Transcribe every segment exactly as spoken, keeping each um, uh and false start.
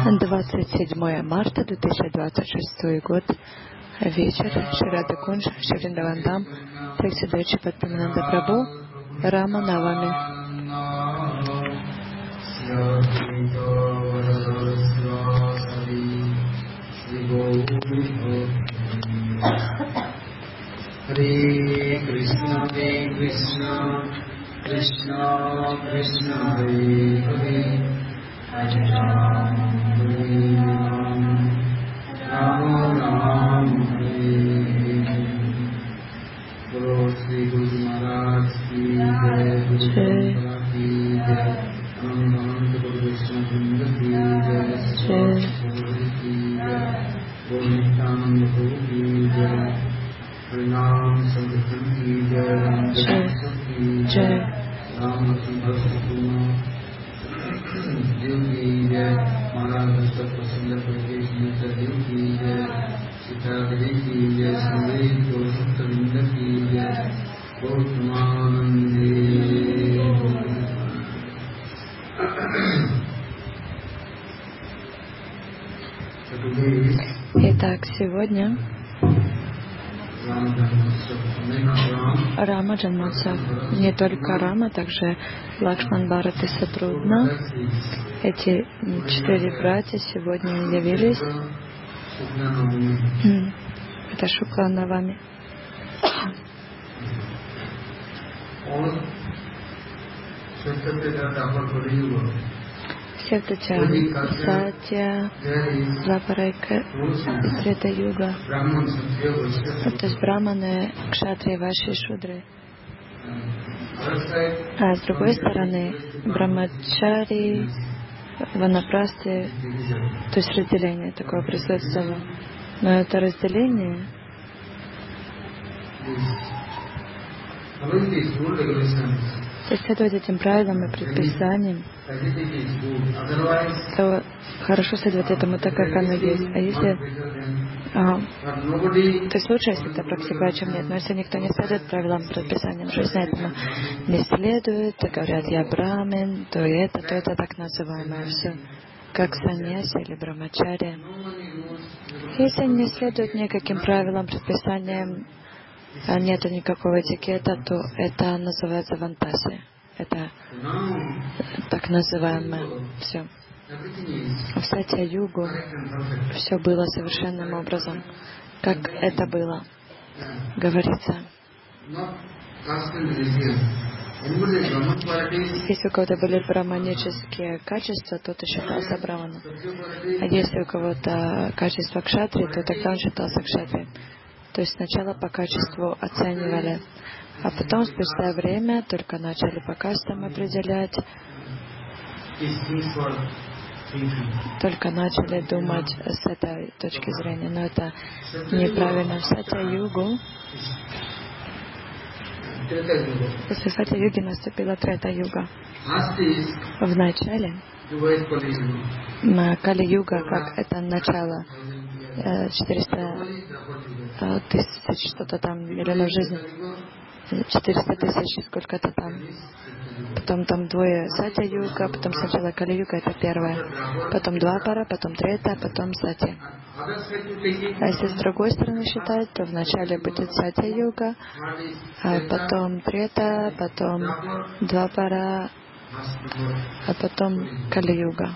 двадцать седьмое марта две тысячи двадцать шестой год. Вечер. Шри Рада Кунж, Шри Вриндаван, текст Дойче Бхактивинода Прабху, Рама Навами. Hare Krishna, Hare Krishna, Krishna Krishna, Hare Hare, Hare Rama, Hare Rama, Rama Rama, Hare Hare. Bolo Shri Guru Maharaj ki jai, Guru Parampara ki jai, Anand Guru Vishnu Vrinda ki jai, Sri ki jai, Guru Nityananda Prabhu ki jai. Harinam Sankirtan ki jai, Ramachandra ki jai, Ramachandra Dev ki jai, Maharaj Vishnu Prasanda Pradesh Nita Dev ki jai, Sita Devi ki jai, Samved Gosakta Vrinda ki jai, Gautmanande. Итак, сегодня Рама Джанмотсав. Не только Рама, также Лакшман, Бхарат и Шатрудхна. Эти четыре братья сегодня явились. Это Шукла Навами. Все это Сатья, Двапарайка, Трета Юга. То есть браманы, кшатрии, ваши шудры. А с другой стороны, брамачари, ванапрасти, то есть разделение такое присутствовало. Но это разделение если следовать этим правилам и предписаниям, то хорошо следовать этому так, как оно есть. А если... А, то есть лучше, если это практикует, чем нет. Но если никто не следует правилам и предписаниям, жизнь этому не следует, то говорят, я брамин, то это, то это так называемое все, как саньяси или брамачария. Если не следует никаким правилам, предписаниям, нету никакого этикета, то это называется вантаси. Это так называемое все. В Сатья-югу все было совершенным образом, как это было, говорится. Если у кого-то были браманические качества, то он считался браманом. А если у кого-то качество кшатри, то тогда он считался кшатри. То есть сначала по качеству оценивали, а потом спустя время только начали по кастам определять, только начали думать с этой точки зрения. Но это неправильно. В Сатья-югу, после Сатья-юги наступила Трета-юга. В начале Кали-юга, как это начало, четыреста тысяч что-то там миллионов жизней, четыреста тысяч сколько-то там, потом там двое Сатья-юга, потом сначала Кали-юга, это первое, потом Двапара, потом Трета, потом Сатья. А если с другой стороны считать, то вначале будет Сатья-юга, а потом Трета, потом Двапара, а потом Кали-юга.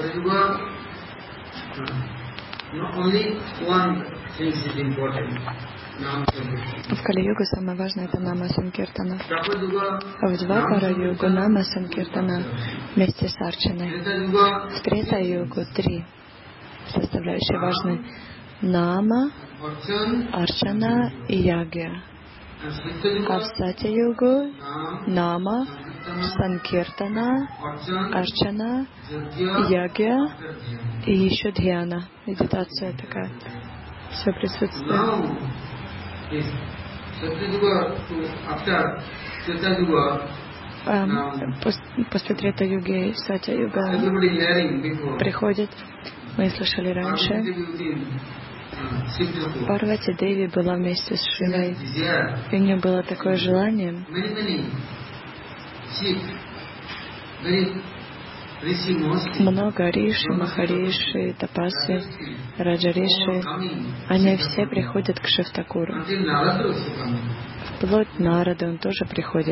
В Кали-югу самое важное это Нама Санкиртана. А в Двапара-югу Нама Санкиртана вместе с Арчаной. В Трета-югу три составляющие важны: Нама, Арчана и Ягья. А в Сатья-югу Нама, Санкиртана, Арчана, Ягья и еще Дхьяна. Медитация такая. Все присутствует. А, после, после Трета-юги Сатья-юга приходит. Мы слышали раньше. Парвати Деви была вместе с Шивой. И у нее было такое желание много риши, махариши, тапаси, раджариши, они все приходят к Шив-Такуру. Вплоть Нарады, он тоже приходит.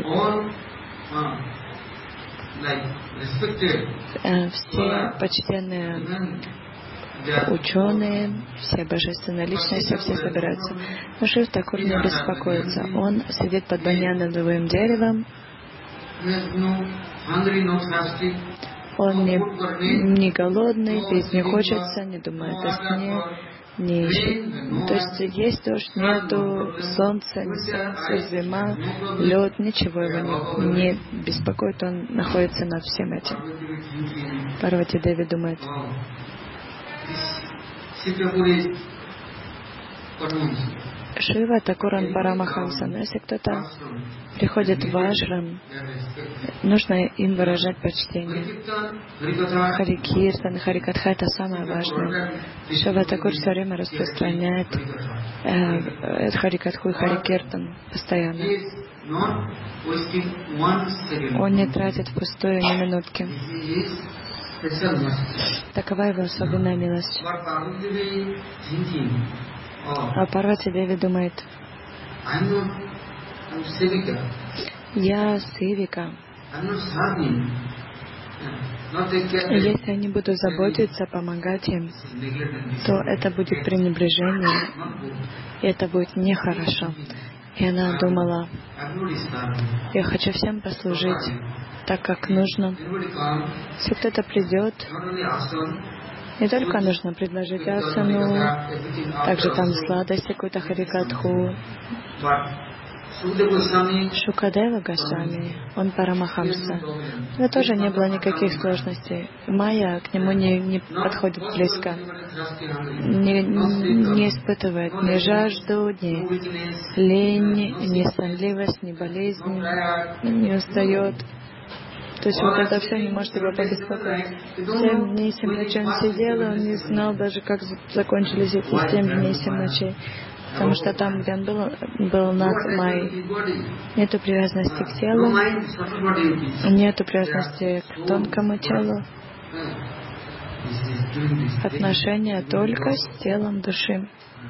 Все почтенные ученые, все божественные личности, все собираются. Но Шив-Такур не беспокоится. Он сидит под баньяновым деревом. Он не, не голодный, пить не хочется, не думает о сне, не ищет. То есть есть дождь, нету, солнце, не солнце, зима, лед, ничего его не, не беспокоит, он находится над всем этим. Парвати Деви думает, Шива Такуран Парамахамса. Но если кто-то приходит в ашрам, нужно им выражать почтение. Харикиртан, Харикатха — это самое важное. Шива Такур все время распространяет э, Харикатху и Харикиртан постоянно. Он не тратит впустую ни минутки. Такова его особенная милость. А Парвати Деви думает, я севика. Если я не буду заботиться, помогать им, то это будет пренебрежение, и это будет нехорошо. И она думала, я хочу всем послужить так, как нужно. Если кто-то придет, не только нужно предложить асану, также там сладость, какую-то харикатху. Шукадева Госвами, он Парамахамса. Но тоже не было никаких сложностей. Майя к нему не, не подходит близко, не, не испытывает ни жажду, ни лень, ни сонливость, ни болезнь, не устает. То есть вот это все не может его побеспокоить. Семь дней, семь ночей он сидел, и он не знал даже, как закончились эти семь дней, семь ночей. Потому что там, где он был, был над Майей. Нету привязанности к телу, нету привязанности к тонкому телу. Отношения только с телом души.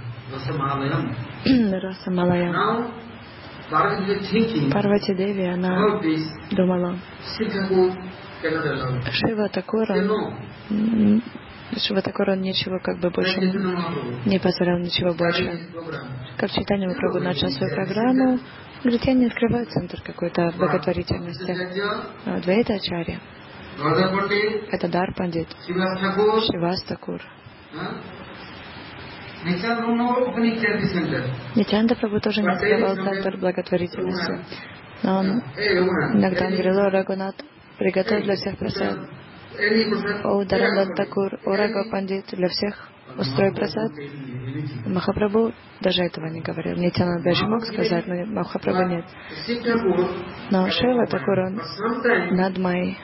Раса Малаям. Парвати Деви, она думала, Шива Такура, Шива Такура ничего как бы больше не позволял, ничего больше. Как Чайтанья Махапрабху начал свою программу, говорит, я не открываю центр какой-то благотворительности. Двайта Ачарья, это Дар Пандит, Шивас Такур. Нитьянанда Прабху тоже не открывал центр благотворительности. Но он иногда он говорил, о Рагунат, приготовь для всех прасад. О Дарандан Такур, о Рагу Пандит, для всех устрой прасад. Махапрабху даже этого не говорил. Нитьянанда даже мог сказать, но Махапрабху нет. Но Шива Такур, он над Майей.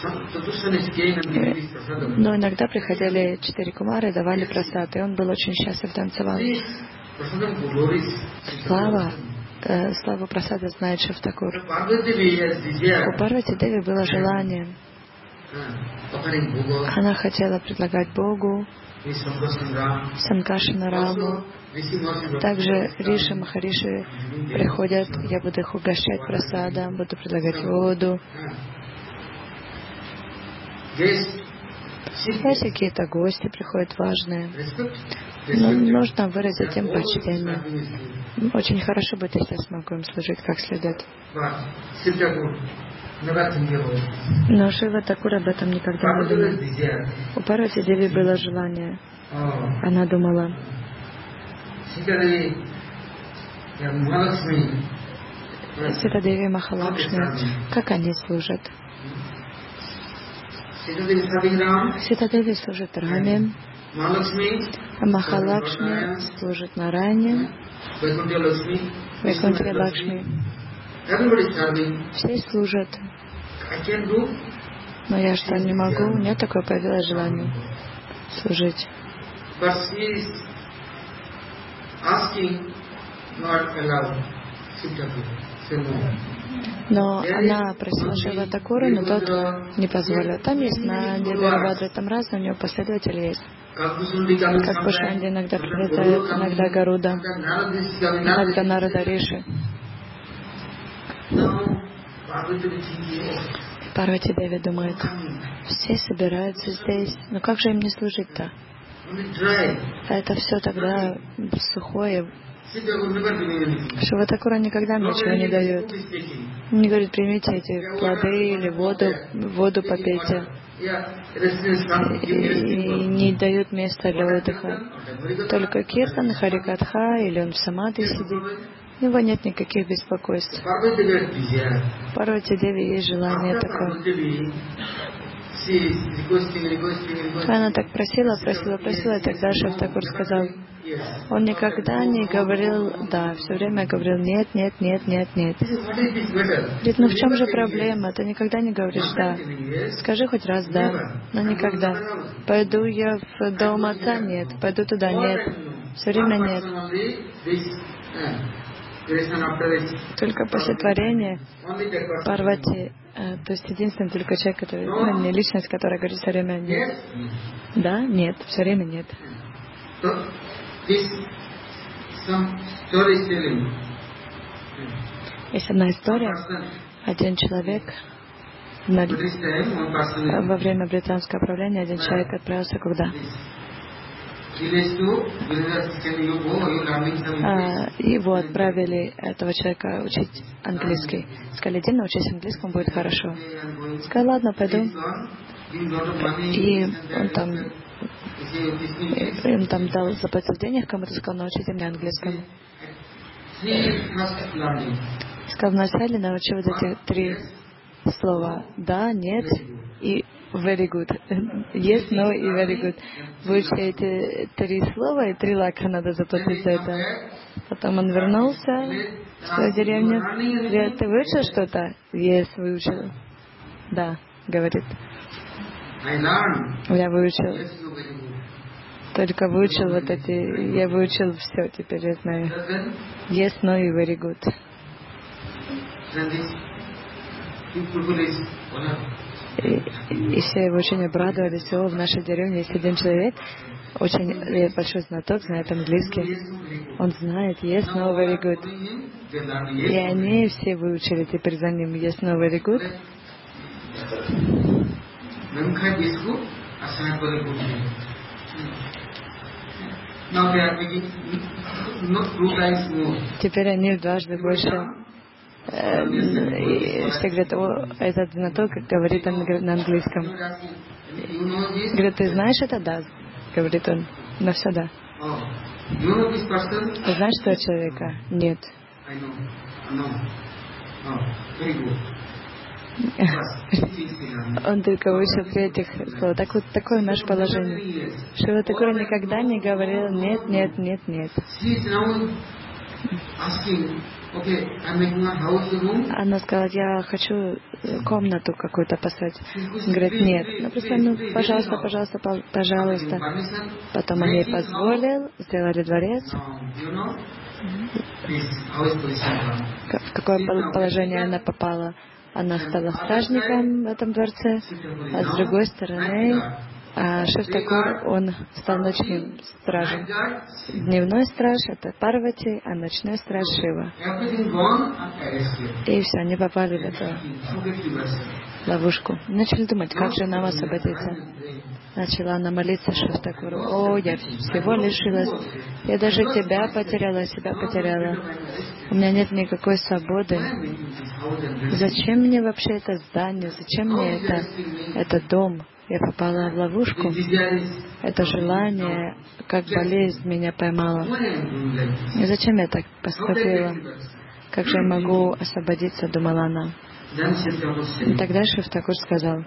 Но иногда приходили четыре кумары и давали прасад, и он был очень счастлив, танцевал. Слава, э, славу прасада знает Шив Такур. У Парвати Деви было желание. Она хотела предлагать Богу, Санкашана Раму. Также Риши, Махариши приходят, я буду их угощать прасадом, буду предлагать воду. Если какие-то гости приходят важные, но нужно выразить им почтение. Очень хорошо будет, если я смогу им служить как следует. Но Шива Такур об этом никогда не думал. У Парвати Деви было желание. Она думала, Ситадеви Махалакшми, как они служат. Ситадеви служит Раме, Махалакшми служит Нарайне, Вайкунтхи Лакшми. Все служат. Но я что, не могу? У меня такое появилось желание служить. Но она просила Шрила Такура, но тот не позволил. Там есть на Вирабхадре, там разные у него последователи есть. Как Кушанди иногда прилетает, иногда Гаруда, иногда Нарада Риши. Парвати Деви думает, все собираются здесь, но как же им не служить-то? А это все тогда сухое. Шрила Такура никогда ничего не дает. Он не говорит, примите эти плоды или воду, воду попейте. И не дают места для отдыха. Только киртан, харикатха, или он в самадхи сидит. У него нет никаких беспокойств. Парвати Деви есть желание такое. Она так просила, просила, просила, и тогда Шрила Такур сказал, он никогда не говорил «да», все время говорил «нет, нет, нет, нет, нет». Говорит, ну в чем же проблема? Ты никогда не говоришь «да». Скажи хоть раз «да», но никогда. Пойду я в дом отца? Нет. Пойду туда? Нет. Все время «нет». Только после творения Парвати, э, то есть единственный только человек, который, ну, не личность, которая говорит все время «нет». Да, нет, все время «нет». Есть одна история. Один человек на, во время британского правления один человек отправился куда? А, его отправили, этого человека, учить английский. Сказали, иди научись английскому, будет хорошо. Сказал, ладно, пойду. И он там, и он там дал, заплатил денег кому-то, сказал, научите меня английскому. Сказал, вначале научи вот эти три слова. Да, нет и very good. Yes, no и very good. Выучи эти три слова, и три лака надо заплатить за это. Потом он вернулся в свою деревню. Говорит, ты выучил что-то? Yes, выучил. Да, говорит. Я выучил. Только выучил вот эти, я выучил все, теперь я знаю. Yes, no и very good. И, и все его очень обрадовались. О, в нашей деревне есть один человек, очень большой знаток, знает английский. Он знает yes, no, very good. И они все выучили теперь за ним yes, no, very good. Теперь они дважды больше. Э, и все говорят, о, этот знаток говорит на английском. Говорит, ты знаешь это? Да. Говорит он. На все да. Ты знаешь этого человека? Нет. Он только вышел при этих словах. Так вот, такое наше положение. Шрила Такура никогда не говорил нет, нет, нет, нет. Она сказала, я хочу комнату какую-то построить. Он говорит, нет. Ну, просто, ну, пожалуйста, пожалуйста, пожалуйста. Потом он ей позволил, сделали дворец. В какое положение она попала? Она стала стражником в этом дворце, а с другой стороны, а Шрила Такур, он стал ночным стражем. Дневной страж — это Парвати, а ночной страж — Шива. И все, они попали в эту ловушку. Начали думать, как же нам освободиться. Начала она молиться Шрила Такуру. О, я всего лишилась. Я даже тебя потеряла, себя потеряла. У меня нет никакой свободы. Зачем мне вообще это здание? Зачем мне это, этот дом? Я попала в ловушку. Это желание, как болезнь, меня поймала. И зачем я так поступила? Как же я могу освободиться, думала она. И тогда Шрила Такур сказал,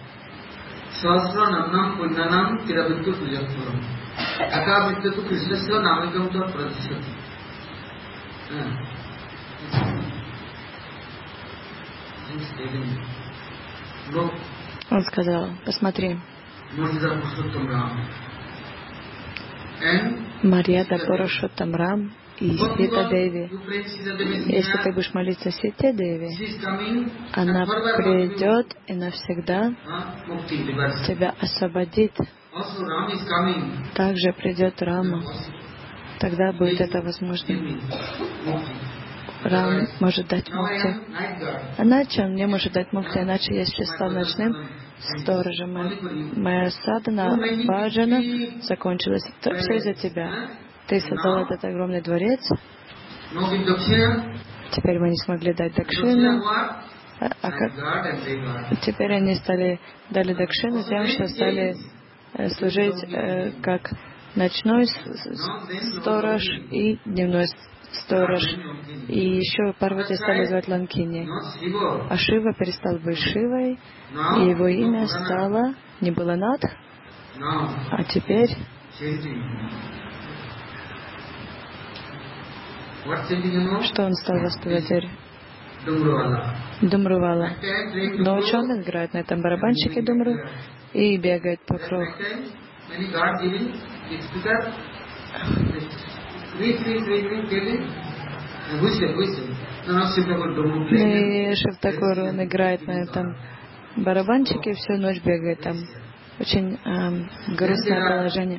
он сказал, посмотри, Марьяда Пурушоттам Рам и Сита Деви. Если ты будешь молиться Сите Деви, она придет и навсегда тебя освободит. Также придет Рама. Тогда будет это возможно. Рам может дать мукти. Иначе он не может дать мукти, иначе я сейчас стал ночным сторожем. Моя садхана, баджана закончилась. Все из-за тебя. Ты создал этот огромный дворец. Теперь мы не смогли дать дакшину. А, а как? Теперь они стали дали дакшину тем, что стали э, служить э, как ночной сторож и дневной сторож. И еще Парвати стали звать Ланкини. А Шива перестал быть Шивой, и его имя стало не было Надх, а теперь что он стал воспевать? Думрувала. Ночью он играет на этом барабанщике Думру и бегает по кругу. И Шив-Такур, он играет на этом барабанчике и всю ночь бегает там. Очень эм, грустное положение.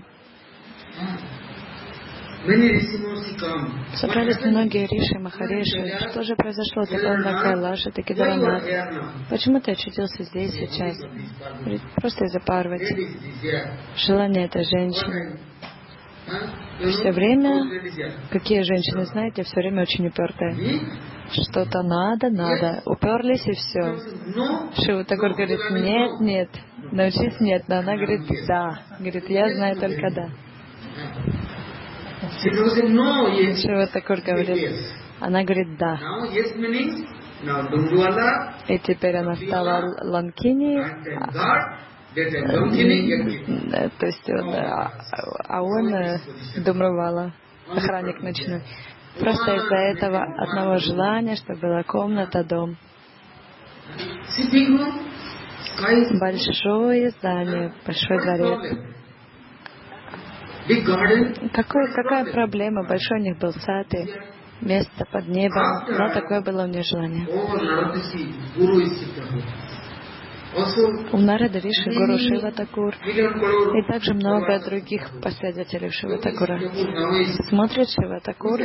Собрались многие риши, махариши. Что же произошло? Ты был на Кайлаше, ты Кедаранат. Почему ты очутился здесь сейчас? Просто из-за Парвати. Желание этой женщины. Все время, какие женщины, знаете, все время очень упертые. Что-то надо, надо. Уперлись и все. Шива-Такур говорит, нет, нет. Научись, нет. Но она говорит, да. Говорит, я знаю только да. Шива-Такур говорит, она говорит да. И теперь она стала Ланкини, то есть он, а он Думрувала, охранник ночной. Просто из-за этого одного желания, чтобы была комната, дом. Большое здание, большой дворец. Какой, какая проблема? Большой у них был сад и место под небом, но такое было у них желание. У Нарады Риши, Гуру Шива-Такур и также много других последователей Шива-Такура. Смотрит Шива-Такур,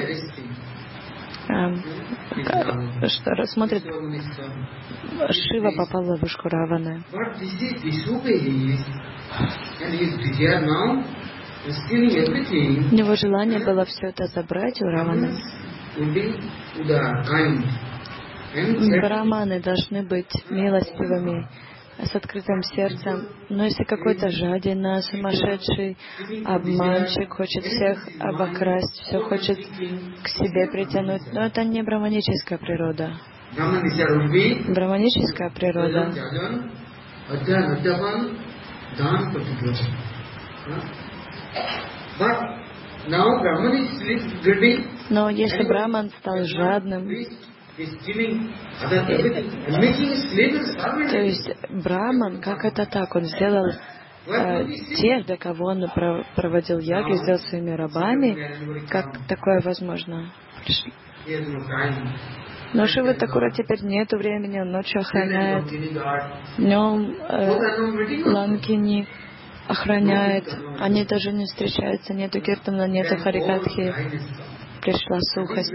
э, что смотрит, Шива попал в ловушку Раваны. Его желание было все это забрать у Раваны. Браманы должны быть милостивыми, с открытым сердцем. Но если какой-то жадина, сумасшедший, обманщик, хочет всех обокрасть, все хочет к себе притянуть, но это не браманическая природа. Браманическая природа. Но если Браман стал жадным, то есть Браман, как это так? Он сделал э, тех, для кого он проводил яги, сделал своими рабами. Как такое возможно? Но Шива-Такура теперь нету времени, он ночью охраняет. Днем э, Ланкини охраняет. Они даже не встречаются, нету киртана, нету харикатхи. Пришла сухость.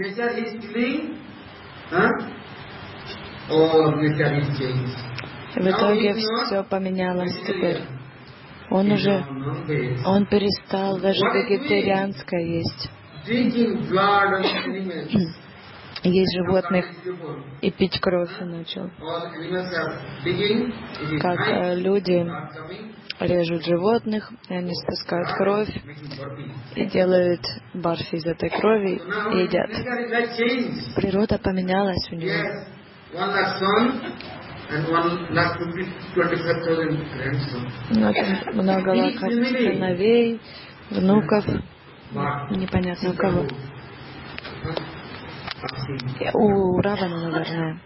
В итоге все поменялось теперь. Он уже, он перестал даже вегетарианское есть. Есть животных и пить кровь начал. Как э, люди режут животных, и они спускают кровь и делают барфи из этой крови и едят. Природа поменялась у него. Много лака сыновей, внуков, непонятно у кого. У Равана, наверное.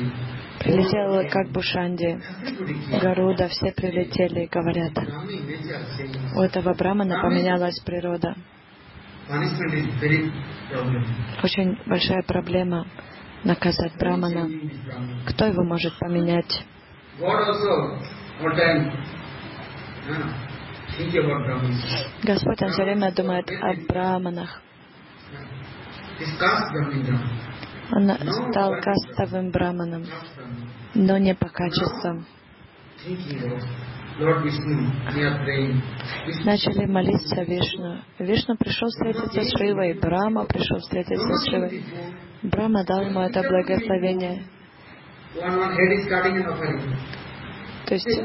Прилетела как Бушанди, Гаруда, все прилетели и говорят, У этого брамана поменялась природа. Очень большая проблема наказать брамана. Кто его может поменять? Господь, Он все время думает о браманах. Он стал кастовым браманом, но не по качествам. Начали молиться Вишну. Вишну пришел встретиться с Шивой, Брахма пришел встретиться с Шивой. Брахма дал ему это благословение. То есть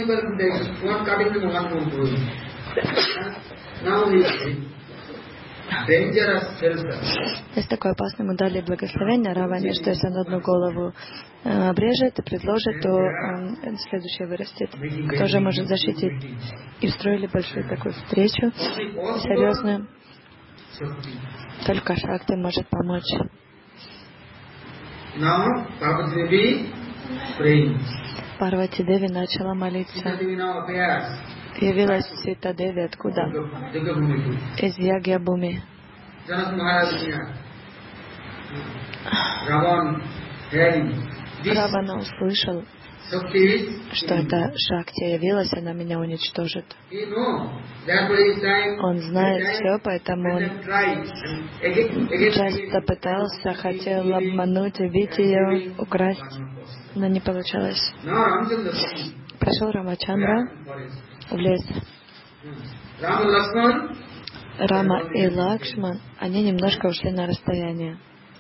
есть такое опасное, ему дали благословение Раване, что если он одну голову э, обрежет и предложит, то э, следующее вырастет. Кто же может защитить? И устроили большую такую встречу, серьезную. Только Шакти может помочь. Парвати Деви начала молиться. Явилась Сита Деви откуда? Из Ягьябхуми. Равана услышал, что это Шакти явилась, она меня уничтожит. Он знает все, поэтому он часто пытался, хотел обмануть, убить ее, украсть, но не получалось. Пришел Рамачандра в лес. Рама и Лакшман, они немножко ушли на расстояние.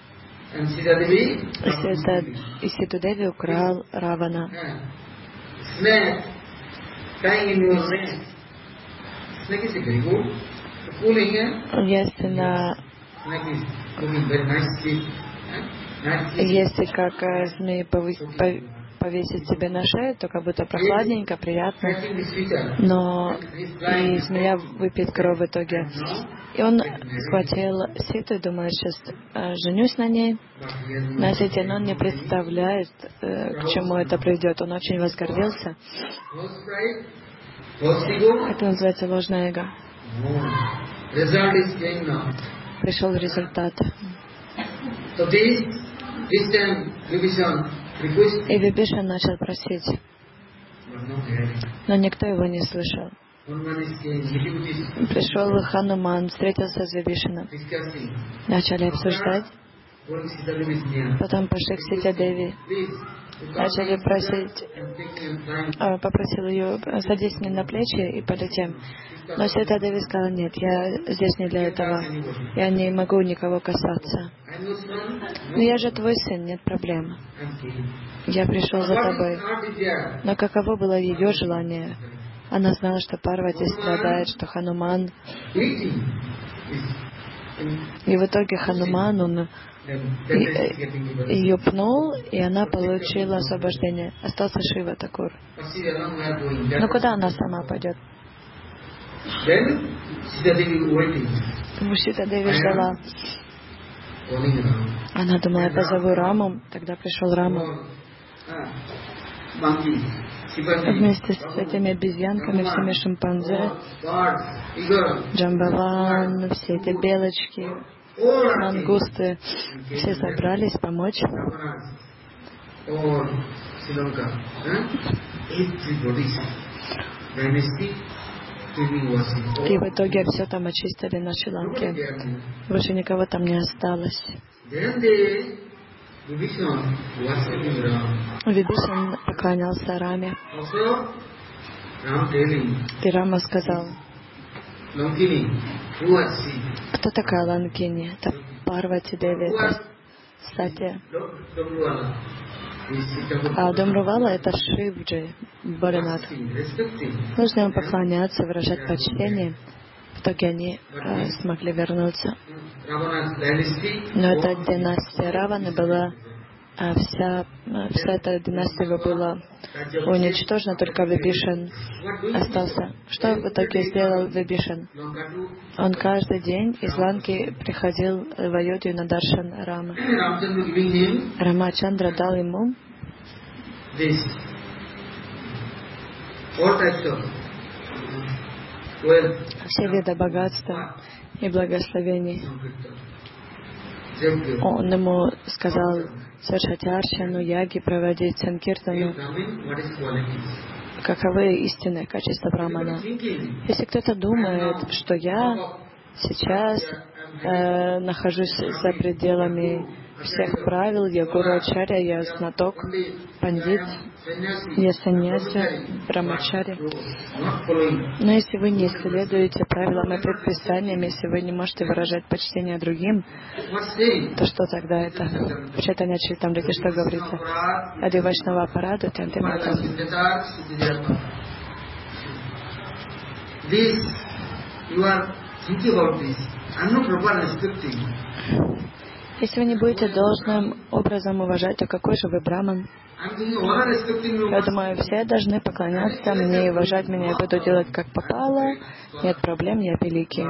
И Ситу Деви украл Равана. Если на Если как змеи повесить себе на шею, то как будто прохладненько, приятно. Но и змея выпьет кровь в итоге. И он схватил Ситу и думает, сейчас э, женюсь на ней, на Сите, но он не представляет, э, к чему это приведет. Он очень возгордился. Это называется ложное эго. Пришел результат. И Вибишан начал просить, но никто его не слышал. Пришел Хануман, встретился с Вибишаном. Начали обсуждать. Потом пошли к Сите Деви. Начали просить, попросил ее, садись мне на плечи и полетим. Но Сита Деви сказала, нет, я здесь не для этого. Я не могу никого касаться. Но я же твой сын, нет проблем. Я пришел за тобой. Но каково было ее желание? Она знала, что Парвати страдает, что Хануман. И в итоге Хануман, он ее пнул, и она получила освобождение. Остался Шива Такур. Но куда она сама пойдет? Сита Деви ждала. Она думала, я позову Раму. Тогда пришел Рама. Вместе с этими обезьянками, всеми шимпанзе, Джамбаван, все эти белочки, мангусты, все собрались помочь. И в итоге все там очистили на Шри-Ланке. Больше никого там не осталось. Вибишан поклонялся Раме. И Рама сказал, кто такая Ланкини? Это Парвати Деви, это Сатья. А Домрувала — это Шивджи, Бхоленат. Нужно ему поклоняться, выражать почтение. В итоге они э, смогли вернуться. Но эта династия Раваны была, а вся, вся эта династия его была уничтожена, только Вибишан остался. Что в итоге сделал Вибишан? Он каждый день из Ланки приходил в Айодхию на даршан Рамы. Рамачандра дал ему все виды богатства и благословений. Он ему сказал совершать арчану, яги, проводить санкиртану. Каковы истинные качества брамана? Если кто-то думает, что я сейчас э, нахожусь за пределами всех правил, я гуру ачарья, я знаток, пандит, я саньяси, брамачари. Но если вы не следуете правилам и предписаниям, если вы не можете выражать почтение другим, то что тогда это? В Чайтанья Чаритамрите что говорится? Ади Вайшнава Параду Тянти Матам. Если вы не будете должным образом уважать, то какой же вы браман? Я думаю, все должны поклоняться мне и уважать меня. Я буду делать как попало. Нет проблем, я великий.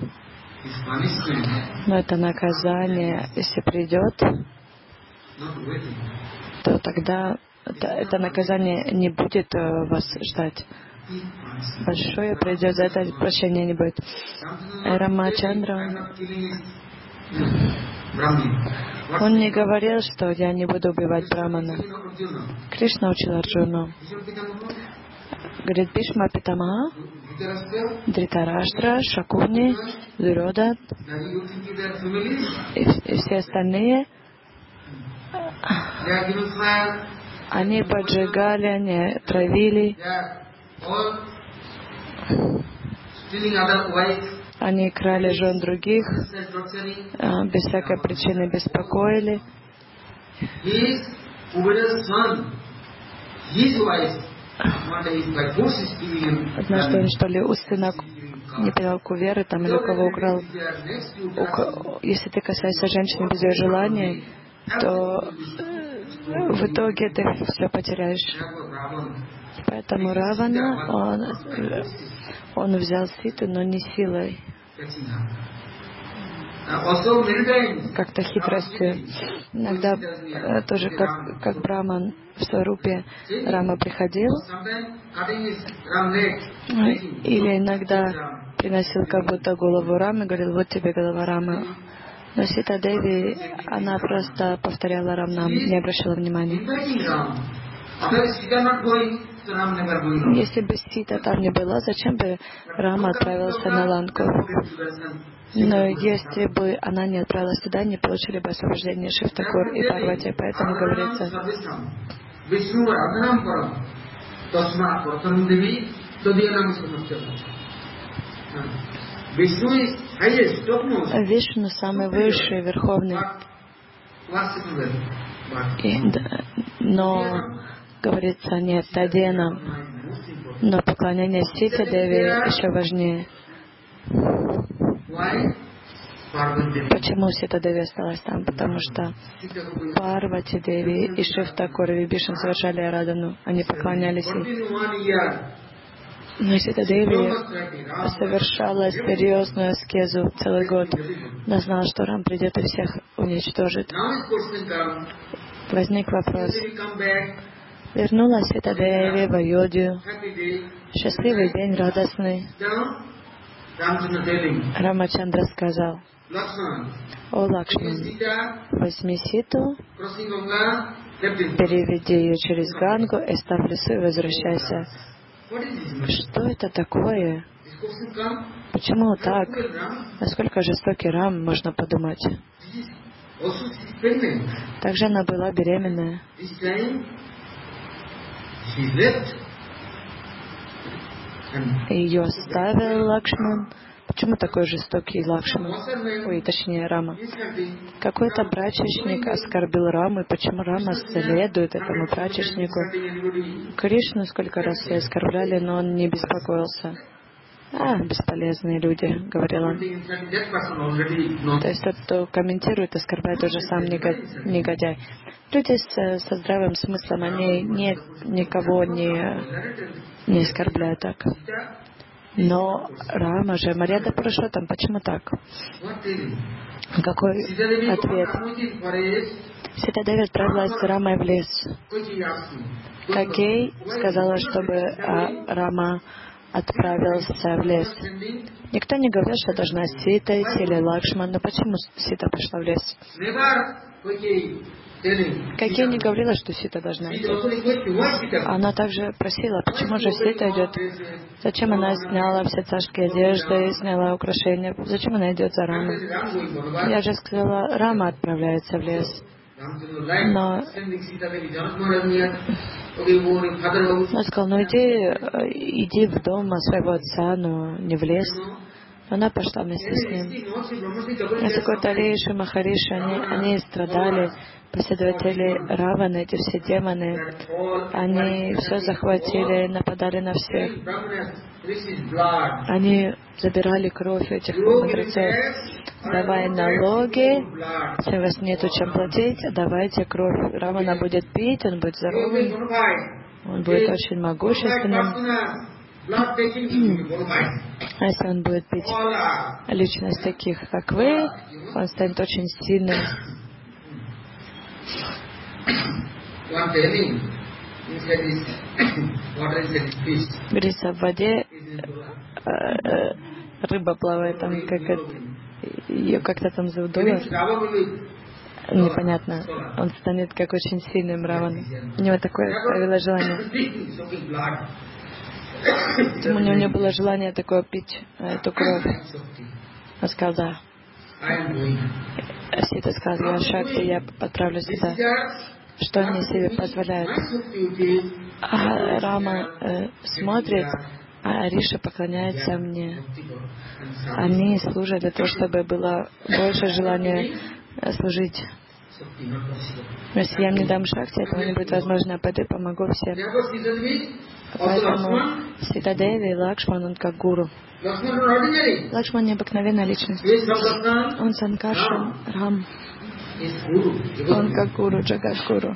Но это наказание, если придет, то тогда это, это наказание не будет вас ждать. Большое придет, за это прощения не будет. Рамачандра, он не говорил, что я не буду убивать брамана. Кришна учил Арджуну. Говорит, Бишма Питамаха, Дритараштра, Шакуни, Дурёдхан и, и все остальные, они поджигали, они травили, они крали жен других, без всякой причины беспокоили. Однажды он, что ли, у сына не понял куверы там или у кого украл. У, если ты касаешься женщины без ее желания, то в итоге ты все потеряешь. Поэтому Равана, он, он взял Ситу, но не силой, как-то хитростью. Иногда тоже как, как Браман в Сварупе Рама приходил, или иногда приносил как будто голову Рамы, говорил, вот тебе голова Рамы. Но Сита Деви, она просто повторяла Рамнам, не обращала внимания. Если бы Сита там не была, зачем бы Рама отправился на Ланку? Но если бы она не отправилась туда, не получили бы освобождение Шив-Такур и Парвати. Поэтому говорится, Вишну самый высший, верховный. И, да, но, говорится, нет, Тадена. Но поклонение Сите Деви еще важнее. Почему Сита Деви осталась там? Потому что Парвати Деви и Шив-Такур и Вибишан совершали Арадану. Они поклонялись ей. Но Сита Деви совершала серьезную аскезу целый год. Она знала, что Рам придет и всех уничтожит. Возник вопрос. Вернулась Сита Деви в Айодхию. Счастливый день, радостный. Рамачандра сказал: «О Лакшман, возьми Ситу, переведи ее через Гангу, оставь лесу и возвращайся». Что это такое? Почему так? Насколько жестокий Рам, можно подумать. Также она была беременная. Ее оставил Лакшман. Почему такой жестокий Лакшман? Ой, точнее, Рама. Какой-то прачечник оскорбил Раму, и почему Рама следует этому прачечнику? Кришну сколько раз все оскорбляли, но он не беспокоился. А, бесполезные люди, говорил он. То есть тот, кто комментирует, оскорбляет, уже сам негодяй. Люди с, со здравым смыслом, они не, никого не, не оскорбляют так. Но Рама же, Марьяда Пурушоттам, почему так? Какой ответ? Сита Деви отправилась с Рамой в лес. Кайкей сказала, чтобы а, Рама отправился в лес. Никто не говорил, что должна Сита идти или Лакшман. Но почему Сита пошла в лес? Какие не говорила, что Сита должна идти. Она также просила, почему же Сита идет? Зачем она сняла все царские одежды, сняла украшения? Зачем она идет за Рамой? Я же сказала, Рама отправляется в лес. Но он сказал, ну иди, иди в дом своего отца, но не в лес. Она пошла вместе с ним. Асакоталиш и Махариш, они, они страдали, последователи Раваны, эти все демоны, они все захватили, нападали на всех. Они забирали кровь этих мудрецов. Давай налоги, если у вас нету чем платить, давайте кровь. Равана будет пить, он будет здоровым, он будет очень могущественным. А если он будет пить личность таких, как вы, он станет очень сильным. Говорится, в воде э, рыба плавает, там как это, ее как-то там зовут доллар. Непонятно. Он станет как очень сильным Раваном. У него такое появилось желание. У него не было желания такое пить, эту кровь. Он сказал, да. Сита сказал, я Шакти, я отправлюсь сюда. Что они себе позволяют? А Рама э, смотрит, а Ариша поклоняется мне. Они служат для того, чтобы было больше желания служить. Если я им не дам Шакти, этого не будет возможно. Я пойду и помогу всем. Поэтому Сита Деви и Лакшман, он как гуру. Лакшман необыкновенная личность. Он Санкаршан Рам. Он как гуру, Джагат Гуру.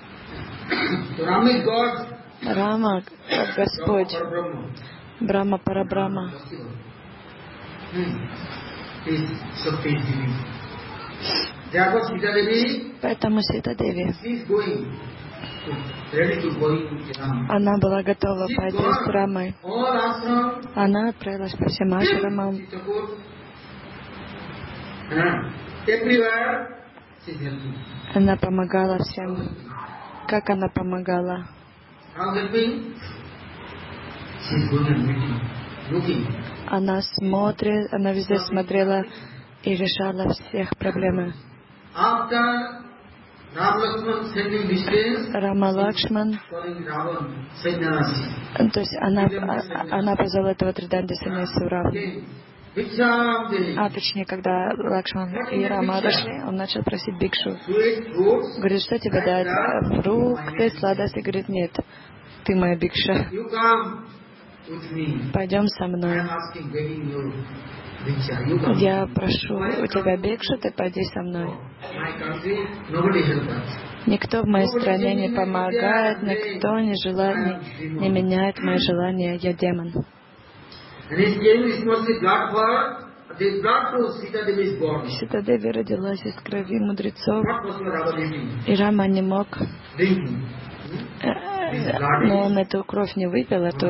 Рама как Господь. Брахма Парабрахма. Поэтому Сита Деви, она была готова пойти с Рамой. Она отправилась по всем ашрамам. Она помогала всем. Как она помогала? Она смотрит, она везде смотрела и решала всех проблемы. Рама Лакшман, то есть она, она позвала этого Триданди Саньясу Равну. А точнее, когда Лакшман и Рама дошли, он начал просить бикшу. Говорит, что тебе дать? Фрукты, сладости? Говорит, нет, ты моя бикша. Пойдем со мной. Я прошу у тебя бикшу, ты пойди со мной. Никто в моей стране не помогает, никто не желает, не, не меняет мои желания. Я демон. Сита Деви родилась из крови мудрецов, и Рама не мог, но он эту кровь не выпил, эту,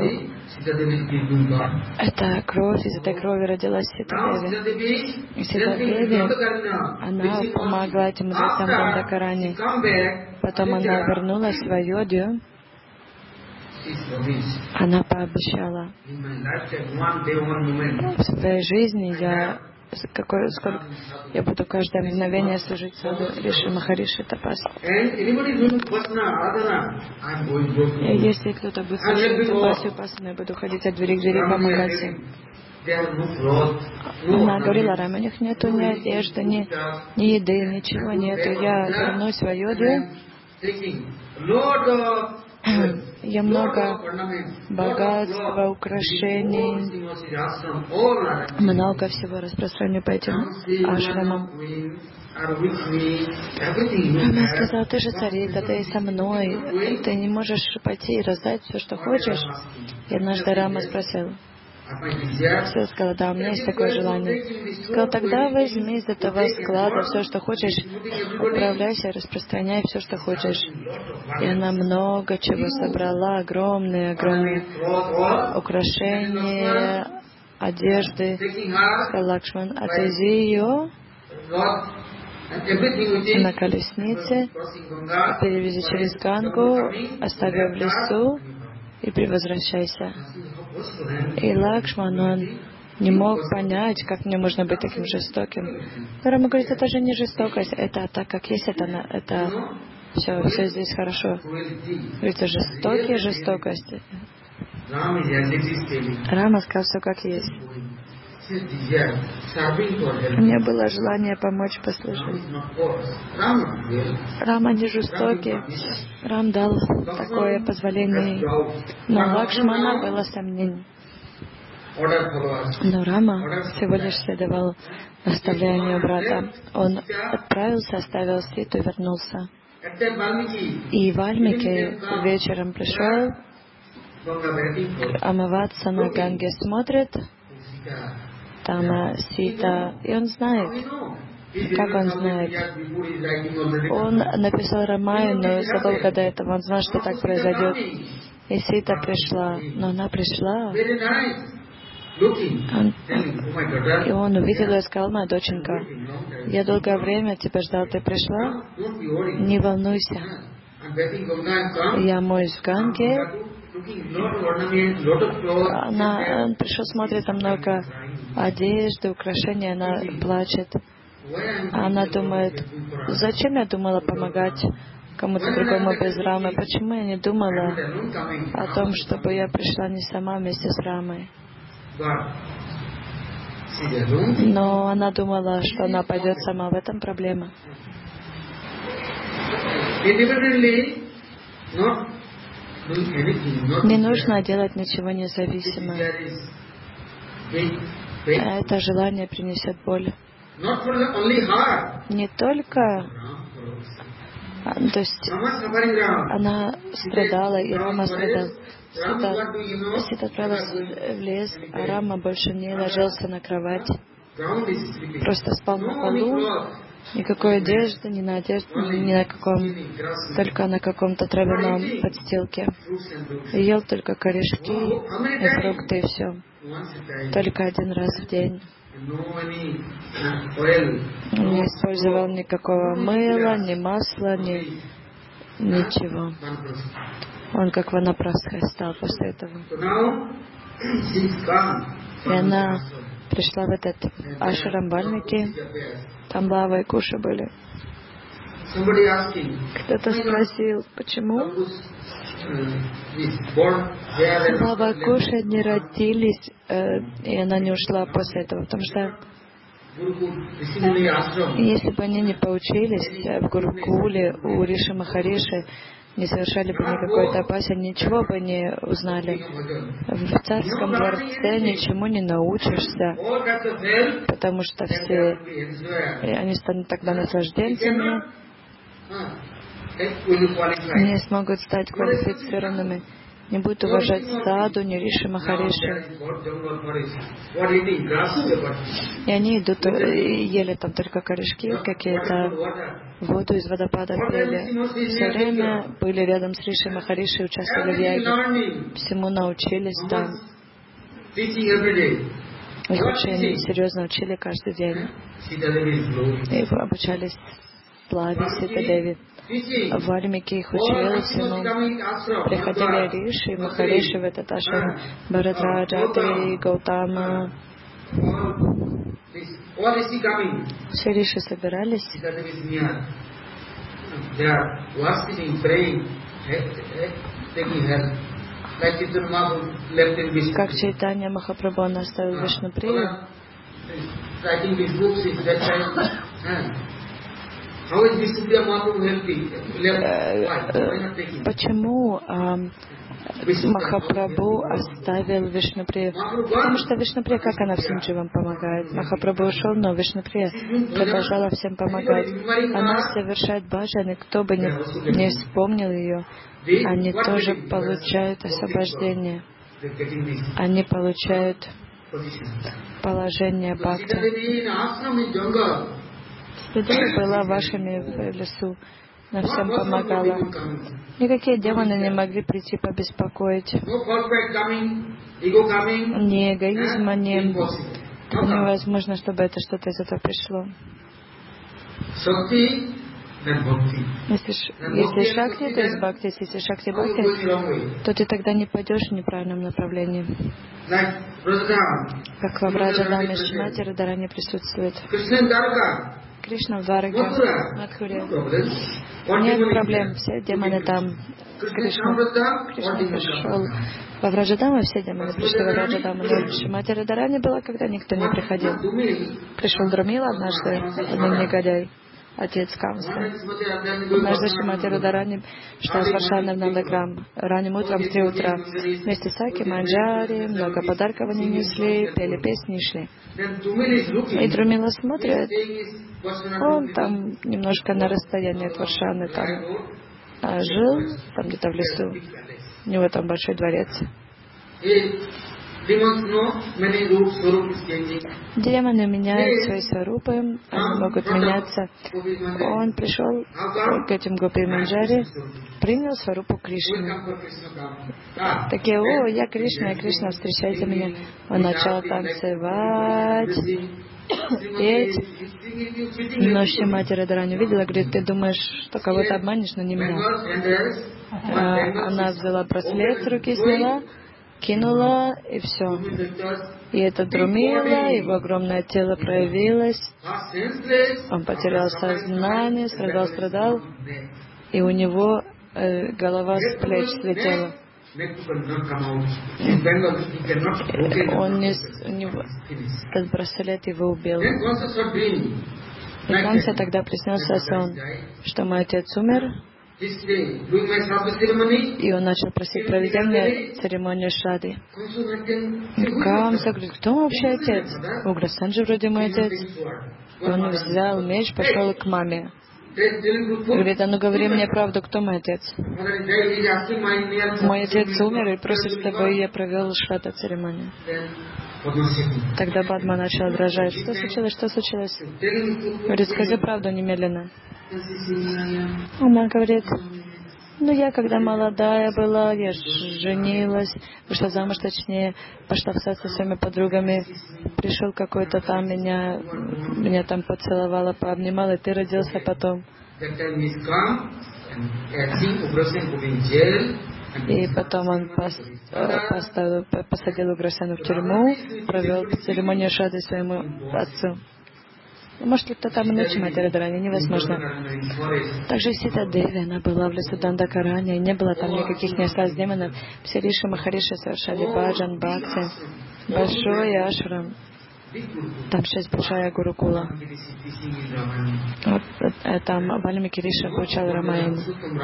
эта кровь, из этой крови родилась Сита Деви. И Сита Деви, она помогла этим мудрецам Дандакарани. Потом она вернулась в Айодхию. Она пообещала, в своей жизни я, какой, сколько, я буду каждое мгновение служить Саду Риши Махариши Тапас. И если кто-то будет служить Тапасе Упасану, я буду ходить от двери к двери помогать им. Она говорила, Рама, у них нету ни одежды, ни, ни еды, ничего нету. Я вернусь в Айодхию. Я много богатства, украшений, много всего распространю по этим ашрамам. Она сказала, ты же царица, ты со мной, ты не можешь пойти и раздать все, что хочешь. И однажды Рама спросил, Все, сказала, да, у меня есть такое желание. Сказал, тогда возьми из этого склада все, что хочешь, отправляйся, распространяй все, что хочешь. И она много чего собрала, огромные, огромные украшения, одежды. Сказал Лакшман, отвези ее на колеснице, перевези через Гангу, оставив в лесу и превозвращайся. И Лакшман, он не мог понять, как мне можно быть таким жестоким. Но Рама говорит, это же не жестокость, это так, как есть, это, это все, все здесь хорошо. Говорит, это жестокие жестокости. Рама сказал все как есть. У меня было желание помочь послушать. Рама не жестокий. Рам дал такое позволение. Но Лакшмана было сомнение. Но Рама всего лишь следовал наставлению брата. Он отправился, оставил Ситу и вернулся. И Вальмики вечером пришел омываться на Ганге, смотрит, там Сита, и он знает. Как он знает? Он написал Рамайну, но задолго до этого он знал, что так произойдет. И Сита пришла, но она пришла, он, и он увидел ее и сказал, моя доченька, я долгое время тебя ждал, ты пришла? Не волнуйся. Я моюсь в Ганге. Она, он пришел, смотрит, там много одежды, украшений, она плачет. Она думает, зачем я думала помогать кому-то другому без Рамы? Почему я не думала о том, чтобы я пришла не сама вместе с Рамой? Но она думала, что она пойдет сама. В этом проблема. Не нужно делать ничего независимо. Это желание принесет боль. Не только, то есть она страдала, и Рама страдал. Сита, Сита отправилась в лес, а Рама больше не ложился на кровать. Просто спал на полу. Никакой одежды, ни на одежде, ни на каком, только на каком-то травяном подстилке. И ел только корешки и фрукты, и все. Только один раз в день. Не использовал никакого мыла, ни масла, ни ничего. Он как ванапрастхой стал после этого. И она пришла в этот ашрам Вальмики. Там Лава и Куша были. Кто-то спросил, почему Лава и Куша не родились, э, и она не ушла после этого, потому что если бы они не поучились в Гурукуле у Риши Махариши, не совершали бы никакой тапаси, ничего бы не узнали. В царском дворце ничему не научишься, потому что все они станут тогда наслажденцами, не смогут стать квалифицированными, не будут уважать саду, ни Риши Махариши. И они идут и ели там только корешки, какие-то воду из водопадов пили. Все время были рядом с Риши Махариши, участвовали в яге. Всему научились там. Их учили, серьезно учили каждый день. И обучались Плаве, Сита Деви. Вальмики их учили всему. Приходили Риши и Махариши в этот ашрам, Бхарадраджа, Атри, Гаутама. Все Риши собирались. Как Чайтанья Махапрабху он оставил Вишнуприю. Почему Махапрабху оставил Вишнуприю? Потому что Вишнуприя, как она всем живым помогает? Махапрабху ушел, но Вишнуприя продолжала всем помогать. Она совершает баджан, и кто бы не, не вспомнил ее, они тоже получают освобождение. они получают положение бхакти. Сита-деви была вашими в лесу, нам всем помогала. Никакие демоны не могли прийти побеспокоить. Ни эгоизма, ни... Невозможно, чтобы это что-то из этого пришло. Если, если шакти, то есть бхакти, если шакти бхакти, то ты тогда не пойдешь в неправильном направлении. Как во Враджадаме Шримати Радхарани присутствует. Кришна в Двараке, Мадхуре. Нет проблем, все демоны там. Кришна, Кришна пришел во Враджадаму, все демоны пришли во Враджадаму. Но Шримати Радхарани было, когда никто не приходил. Пришел Друмила однажды, один негодяй, отец Камсы. Однажды Шримати Радхарани шла с Варшаны в Нандаграм. Ранним утром в три утра. Вместе с Аки, Манджари, много подарков они несли, пели песни и шли. И Друмила смотрит, он там немножко на расстоянии от Варшаны там а, жил, там где-то в лесу. У него там большой дворец. Демоны меняют свои сварупы, они могут меняться. Он пришел к этим гопи Манджари, принял сварупу Кришны. Такие: о, я Кришна, я Кришна, встречайте меня. Он начал танцевать, петь. Но Шримати Радхарани увидела, говорит: ты думаешь, что кого-то обманешь, но не меня. А, она взяла браслет с руки, сняла, кинула, и все. И это Друмила, его огромное тело проявилось. Он потерял сознание, страдал, страдал. И у него э, голова с плеч слетела. Он не, у него, этот браслет его убил. И Камса тогда приснился сон, что мой отец умер, и он начал просить проведения церемонию Шрады. Камса говорит: кто вообще отец? Уграсан же вроде мой отец. Он взял меч, пошел к маме. Говорит: а ну говори мне правду, кто мой отец? Мой отец умер и просит, чтобы я провел Шрада церемонию. Тогда Падма начала дрожать. Что случилось? Что случилось? Говорит: скажи правду немедленно. Она говорит: ну я когда молодая была, я женилась, вышла замуж, точнее, пошла в сад со своими подругами. Пришел какой-то там, меня, меня там поцеловала, пообнимал, и ты родился потом. И потом он поставил, посадил Уграсену в тюрьму, провел церемонию Шрады своему отцу. Может ли кто-то обмануть Шримати Радхарани? Невозможно. Также Сита-деви, она была в лесу Дандакарани, и не было там никаких не осталось демонов. Все Риши Махариши совершали баджан, бхакти, большой ашрам. Там шесть большая гурукула. Вот, там Вальмики Риша обучал Рамаяну.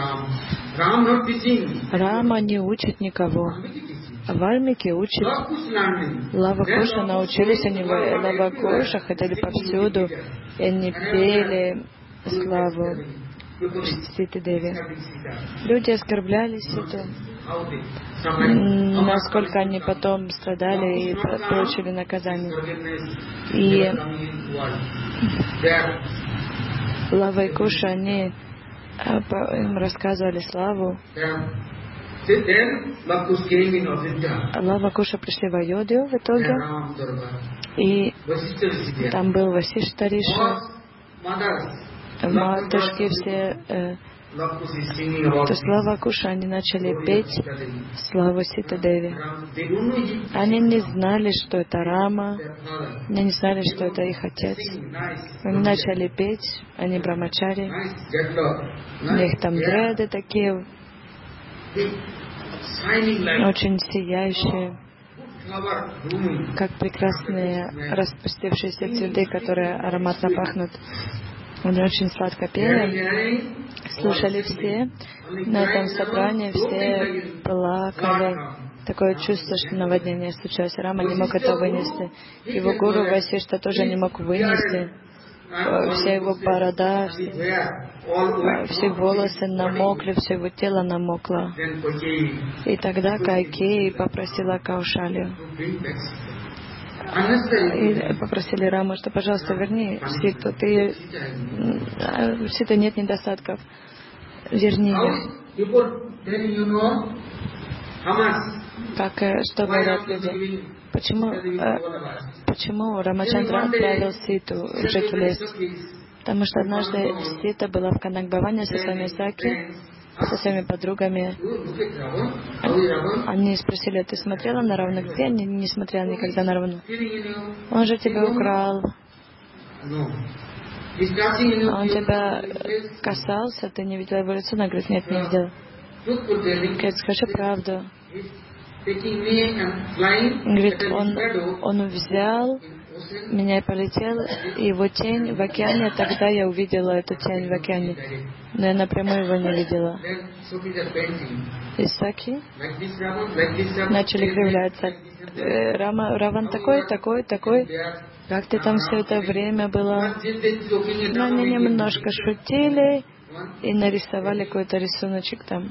Рама не учит никого. Вальмики учат. Лава Коша научились они, Лава Коша ходили повсюду, и они пели славу Ситы-деви. Люди оскорбляли Ситу. Насколько они потом страдали и получили наказание. И Лава и Коша, они им рассказывали славу. Лава Коша пришли в Айодхию в итоге, и там был Васиштха Риша, матушки все, э, то есть Лава Коша, они начали петь славу Сита-деви. Они не знали, что это Рама, они не знали, что это их отец. Они начали петь, они брамачари, у них там дреды такие, очень сияющие, как прекрасные распустившиеся цветы, которые ароматно пахнут. Они очень сладко пели, слушали все. На этом собрании все плакали. Такое чувство, что наводнение случилось. Рама не мог это вынести. Его гуру Васиштха тоже не мог вынести. вся его борода, все, все волосы намокли, все его тело намокло. И тогда Кайкеи попросила Каушалию. И попросили Раму, что, пожалуйста, верни Ситу. Ты... В Сите нет недостатков. Верни ее. Как, что говорят люди? Почему, э, почему Рамачандра отправил Ситу жить в лес? Потому что однажды Сита была в Канакбхаване со своими саки, со своими подругами. Они спросили: ты смотрела на Равну? Где? Я не, не смотрела никогда на Равну. Он же тебя украл. Он тебя касался, ты не видела его лицо? Она говорит: нет, не видела. Говорит: скажи правду. Говорит, он, он взял меня и полетел, и его тень в океане, тогда я увидела эту тень в океане, но я напрямую его не видела. И саки начали кривляться. Э, Рама, Раван такой, такой, такой. Как ты там все это время была? Но они немножко шутили и нарисовали какой-то рисуночек там.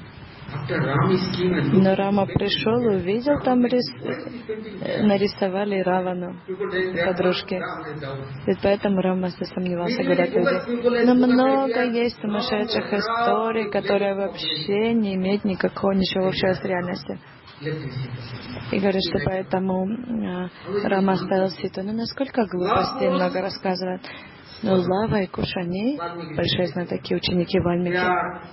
Но Рама пришел и увидел там рис... нарисовали Равану, подружки. И поэтому Рама засомневался, говорят люди. Но много есть сумасшедших историй, которые вообще не имеют никакого, ничего общего с реальностью. И говорят, что поэтому э, Рама оставил Ситу. Ну, насколько глупостей много рассказывают. Но Лава и Кушани, большие знатоки, ученики Вальмики,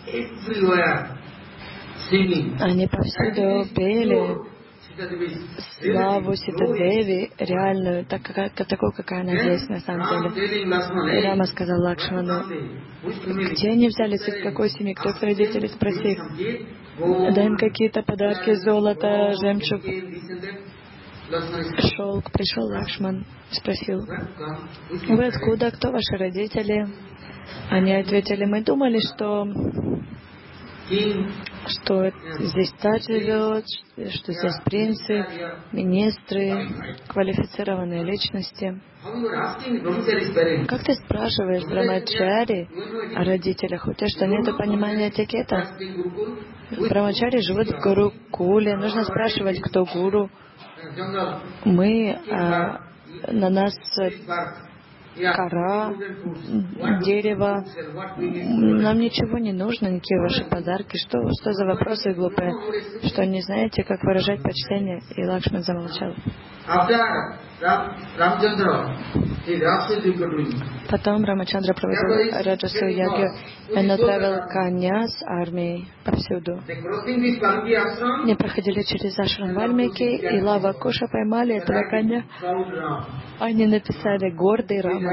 они повсюду пели славу Ситадеви, реальную, так, как, такую, какая она есть на самом деле. И Рама сказал Лакшману: где они взяли, из какой семьи, кто их родители, спроси их. Дай им какие-то подарки, золото, жемчуг, шелк. Пришел Лакшман, спросил: вы откуда, кто ваши родители? Они ответили: мы думали, что что здесь царь живет, что здесь принцы, министры, квалифицированные личности. Как ты спрашиваешь Брамачари о родителях? У тебя что, нет понимания этикета? Брамачари живут в Гурукуле. Нужно спрашивать, кто гуру. Мы, а, на нас кора, дерево. Нам ничего не нужно, никакие ваши подарки. Что, что за вопросы глупые? Что не знаете, как выражать почтение? И Лакшман замолчал. Потом Рамачандра проводил Раджасу ягью. Он отправил коня с армией повсюду. Они проходили через ашрам Вальмики, и Лава Куша поймали этого коня. Они написали «Гордый Рама».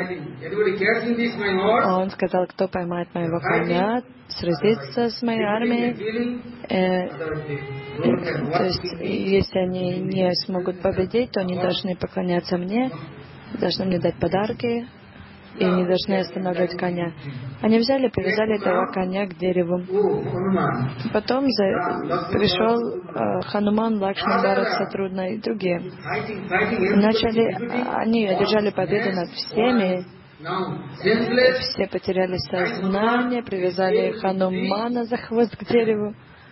Он сказал: кто поймает моего коня, сразится с моей армией. Э, то есть, если они не смогут победить, то они должны поклоняться мне, должны мне дать подарки и не должны останавливать коня. Они взяли, привязали этого коня к дереву. Потом за... пришел э, Хануман, Лакшман, Бхарат, Сатрудна и другие. Начали, они одержали победу над всеми. Все потеряли сознание, привязали Ханумана за хвост к дереву.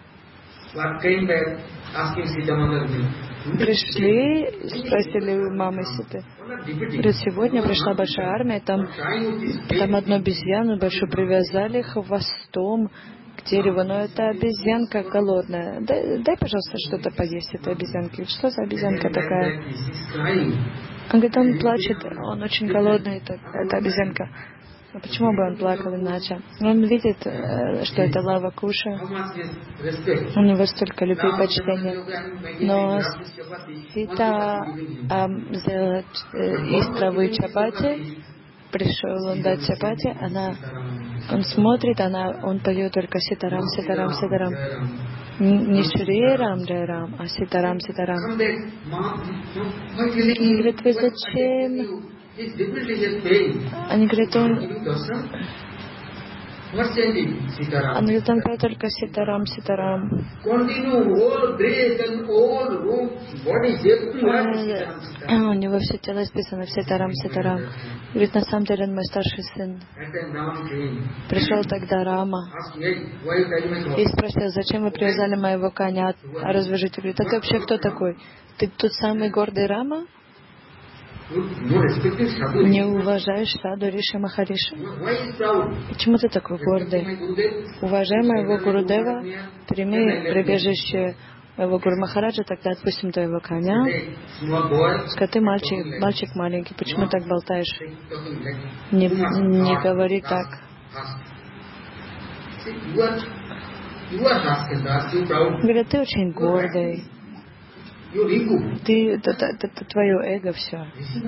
Пришли, спросили у мамы Ситы. Говорит: сегодня пришла большая армия, там, там одну обезьяну большую привязали хвостом к дереву, но это обезьянка голодная. Дай, дай пожалуйста, что-то поесть этой обезьянке. Что за обезьянка такая? Он говорит: он плачет, он очень голодный, это, это обезьянка. Но почему бы он плакал иначе? Он видит, что это Лава Куша. У него столько любви и почтения. Но Сита а, сделала из травы чапати. Пришел он дать чапати. Она, он смотрит, она, он поет только Ситарам, Ситарам, Ситарам. Не Шри Рам, Джай Рам, а Ситарам, Ситарам. Он говорит: вы зачем? Они говорят: он... Он говорит, он пел только Ситарам, Ситарам. У него все тело исписано в Ситарам, Ситарам. Говорит, на самом деле он мой старший сын. Пришел тогда Рама и спросил, зачем вы привязали моего коня, а развяжите? Говорит, а ты вообще кто такой? Ты тот самый гордый Рама? Не уважаешь Саду Риши Махариши? Почему ты такой гордый? Уважай моего Гурудева, прими прибежище моего Гуру Махараджа, тогда отпустим твоего коня. Скажи, ты мальчик, мальчик маленький, почему так болтаешь? Не, не говори так. Говорят, ты очень гордый. Ты, это, это, это твое эго все.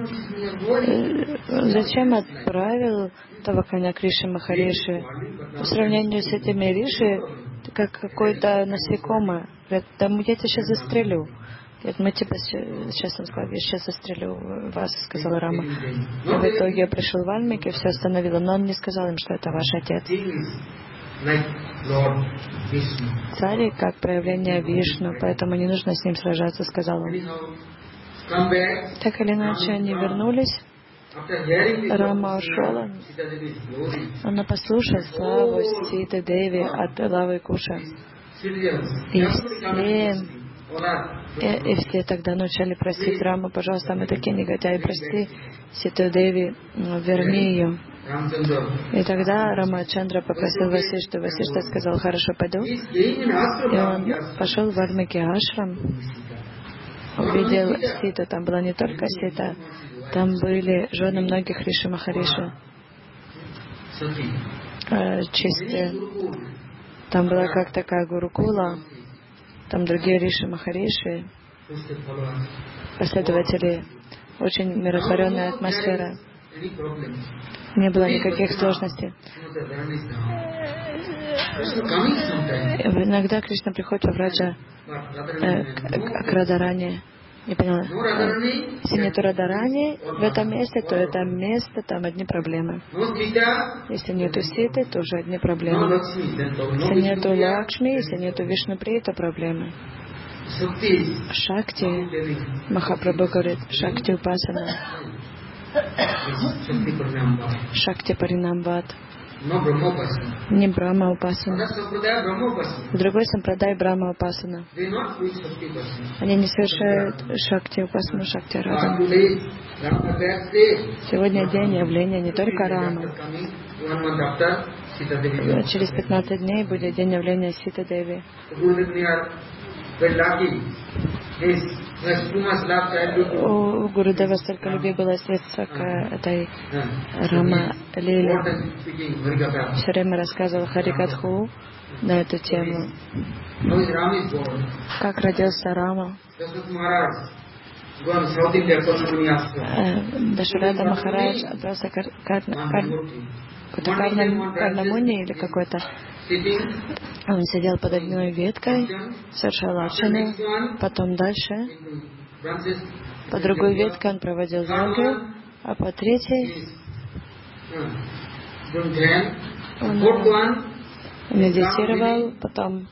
Зачем отправил того коня к Риши Махариши? По сравнению с этими Риши, ты как какое-то насекомое. Говорят, да я тебя сейчас застрелю. Говорят, мы тебя сейчас, он сказал, я сейчас застрелю вас, сказал Рама. И в итоге пришел Вальмики, все остановил, но он не сказал им, что это ваш отец. Царь как проявление Вишну, поэтому не нужно с ним сражаться, сказал он. Так или иначе, они вернулись. Рама ушел, он послушал славу Ситы Деви от Лавы Куша. И все, и, и все тогда начали просить Раму, пожалуйста, мы такие негодяи, прости Ситу Деви, верни ее. И тогда Рамачандра попросил Васишту. Васишта сказал, хорошо, пойду. И он пошел в Вальмики Ашрам, увидел Ситу. Там была не только Сита, там были жены многих Риши Махариши. Чистые. Там была как такая Гурукула, там другие Риши Махариши, последователи, очень миротворенная атмосфера. Не было никаких сложностей. Иногда Кришна приходит в Раджа э, к, к Радаране. Не поняла. Если нет Радарани в этом месте, то это место, там одни проблемы. Если нету Ситы, то уже одни проблемы. Если нету Лакшми, если нету Вишнуприи, то проблемы. Шакти, Махапрабху говорит, Шакти Упасана. Шакти Паринамбат. Не Брахма Упасана. В другой сампрадай Брахма Упасана. Они не совершают Шакти Упасану, Шакти Арадхану. Сегодня день явления не только Рамы. Через пятнадцать дней будет день явления Сита Деви. У Гурудева столько любви было средства к этой Рама Лиле. Все время рассказывал Харикатху на эту тему. Как родился Рама. Дашарата Махарадж отправился к Карнамуни или какой-то. Он сидел под одной веткой, совершал арчану, потом дальше по другой ветке он проводил йогу, а по третьей он медитировал, потом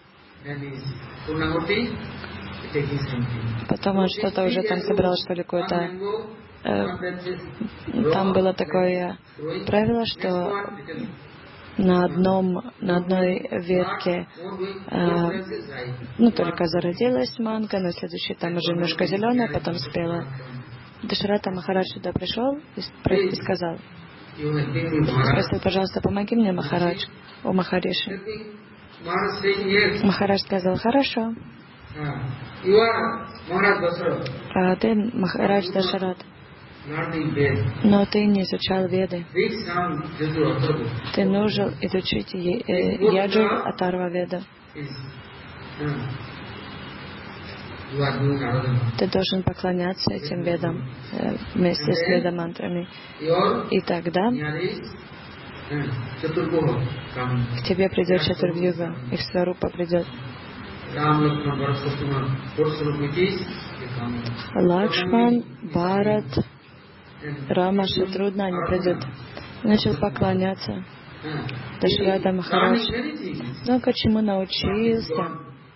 потом он что-то уже там собирал, что ли, какое-то э, там было такое правило, что на одном, на одной ветке э, ну, только зародилась манго, на следующей там уже немножко зеленая, потом спела. Дашарата Махарадж сюда пришел и, и сказал, спросил, пожалуйста, помоги мне, Махарадж, о Махариши. Махарадж сказал, хорошо. А ты Махарадж Дашарат. Но ты не изучал Веды. Ты нужен изучить Яджур Атарва Веда. Ты должен поклоняться этим Ведам вместе с Ведамантрами. И тогда к тебе придет Чатурвьюга, их Сварупа придет. Лакшман, Бхарат, Рама, Шатрудна, они придут. Начал поклоняться. Дашарата Махарадж много чему научился.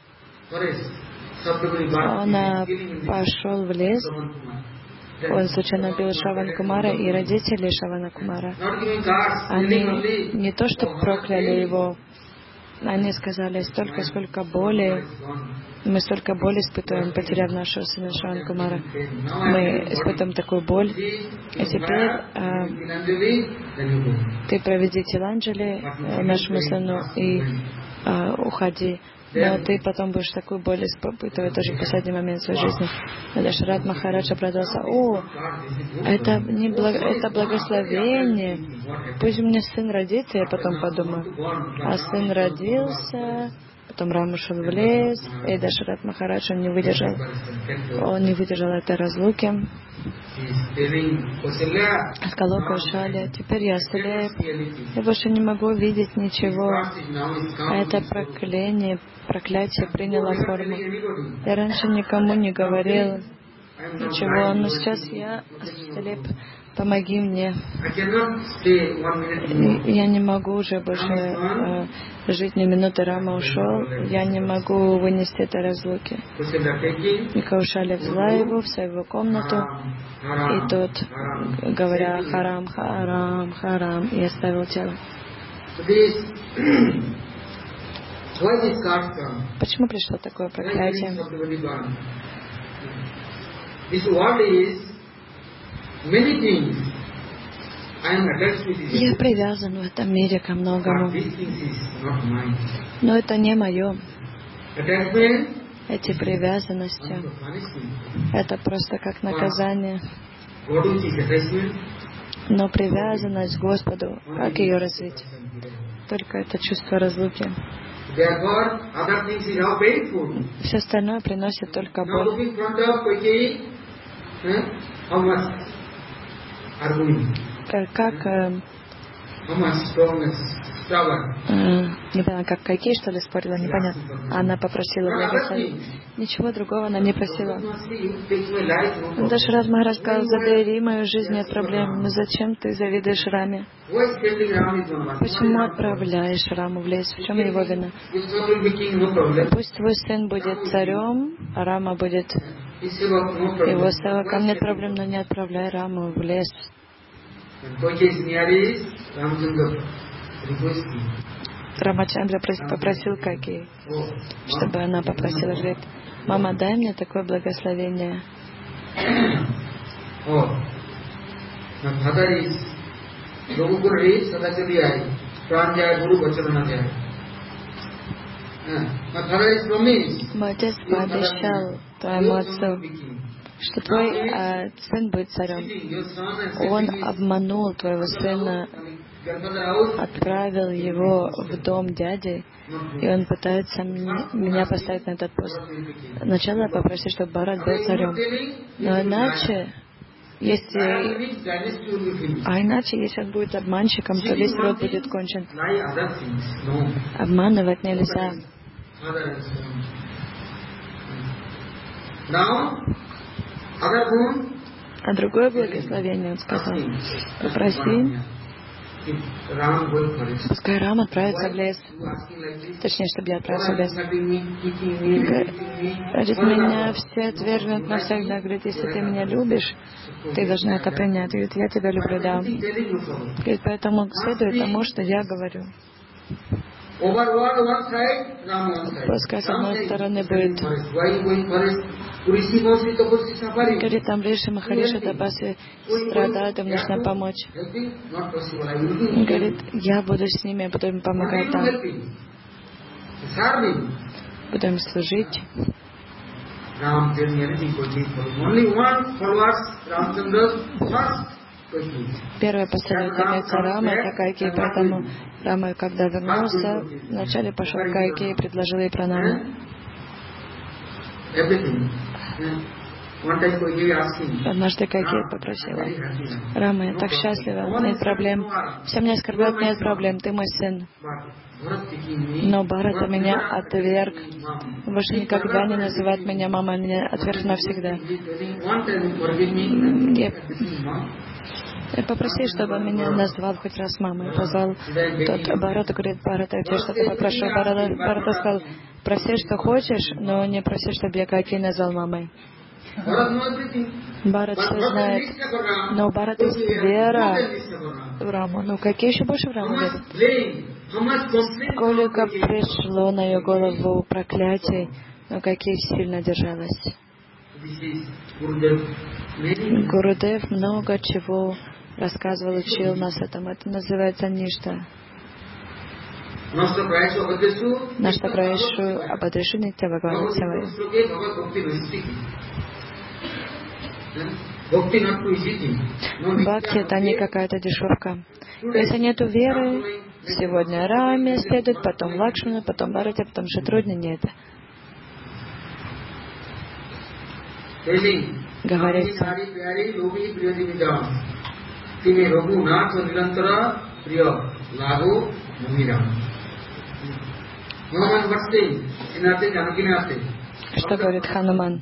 Он пошел в лес. Он случайно убил Шравана Кумара, и родители Шравана Кумара, они не то что прокляли его, они сказали: столько, сколько боли, мы столько боли испытываем, потеряв нашего сына Шравана Кумара. Мы испытываем такую боль. И теперь а, ты проведи Тиланджали нашему сыну и а, уходи. Но ты потом будешь такую боль испытывать тоже в последний момент своей жизни. Дашарат Махарадж обрадовался: о, это, не благ... это благословение. Пусть у меня сын родится, я потом подумаю. А сын родился, потом Рама ушел в лес, и Дашарат Махарадж, он не выдержал. Он не выдержал этой разлуки. Сказал Каушале: теперь я слеп, я больше не могу видеть ничего. А это проклятие, проклятие приняло форму. Я раньше никому не говорил ничего, но сейчас я слеп. Помоги мне. Я не могу уже больше э, жить ни минуты. Рама ушел. Я не могу вынести этой разлуки. И Каушаля взяла его в свою комнату. И тот, говоря харам, харам, харам, и оставил тело. Почему пришло такое проклятие? Я привязан в этом мире ко многому. Но это не мое. Эти привязанности, это просто как наказание. Но привязанность к Господу, как ее развить? Только это чувство разлуки. Все остальное приносит только боль. Как, э, э, не знаю, как Кайкей, что ли, спорила, непонятно. Она попросила благословения. Ничего другого она не просила. Дашарат Махарадж сказал: забери мою жизнь, нет проблем. Но зачем ты завидуешь Раме? Почему отправляешь Раму в лес? В чем его вина? Пусть твой сын будет царем, а Рама будет его севаком. Нет проблем, но не отправляй Раму в лес. Рамачандра попросил Кайкей, чтобы она попросила, говорит: мама, дай мне такое благословение. Мой отец пообещал твоему отцу, что твой э, сын будет царем. Он обманул твоего сына, отправил его в дом дяди, и он пытается меня поставить на этот пост. Сначала я попросил, чтобы Бхарат был царем. Но иначе, если... А иначе, если он будет обманщиком, то весь род будет кончен. Обманывать нельзя. А другое благословение он сказал: попроси, пускай Рам отправится в лес. Точнее, чтобы я отправился в лес. Говорит, меня все отвергнут навсегда. Говорит, если ты меня любишь, ты должна это принять. Говорит, я тебя люблю, да. Говорит, поэтому следует тому, что я говорю. Пускай с одной стороны будет. Говорит, там Риши Махариша Тапаси страдают, им нужно помочь. Говорит, я буду с ними, я буду им помогать там. Буду им служить. Первое последовательница Рамы — это Кайкей, поэтому Рама, когда вернулся, вначале пошел к Кайкей и предложил ей пранаму. Однажды Кайкей попросила: Рама, я так счастлива, нет проблем. Все меня оскорбляют, нет проблем, ты мой сын. Но Бхарата меня отверг. Больше никогда не называет меня мама, меня отверг навсегда. Я... И попроси, чтобы он меня назвал хоть раз мамой. Позвал тот Бхарата, говорит, Бхарата, я тебе что-то попрошу. Бхарата, Бхарата сказал, проси, что хочешь, но не проси, чтобы я Кайкей назвал мамой. Бхарат все знает, но у Бхарата есть вера в Раму. Ну, какие еще больше в Раму верят? Сколько пришло на ее голову проклятий, но какие сильно держалась. Гурудев много чего рассказывал, учил нас этому. Это называется ништа. Нашта Праишу Абадришу Нитя Бхагавана Севая. Бхакти — это не какая-то дешевка. Если нет веры, сегодня Раме следует, потом Лакшману, потом Бхарате, потом Шатрудне, нет. Говорится, что говорит Хануман?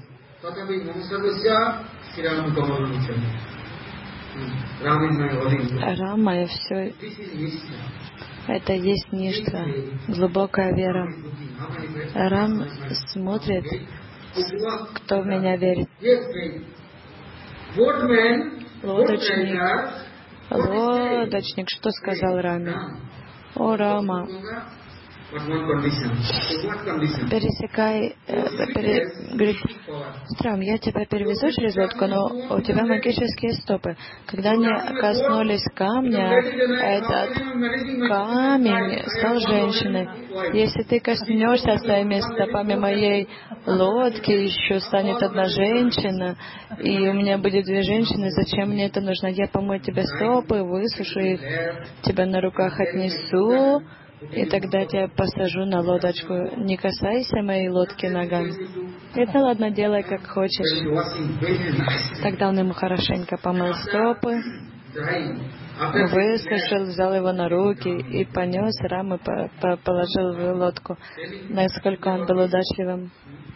Рама и все. Это есть ништа, глубокая вера. Рам смотрит, кто в меня верит. Лодочник. Лодочник, что сказал Раме? О, Рама, пересекай, э, пере, говорит, Рам, я тебя перевезу через лодку, но у тебя магические стопы. Когда они коснулись камня, этот камень стал женщиной. Если ты коснешься своими стопами моей лодки, еще станет одна женщина, и у меня будет две женщины, зачем мне это нужно? Я помою тебе стопы, высушу их, тебя на руках отнесу, и тогда я тебя посажу на лодочку. Не касайся моей лодки ногами. Это ладно, делай как хочешь. Тогда он ему хорошенько помыл стопы, высушил, взял его на руки и понес Раму, положил в лодку. Насколько он был удачливым.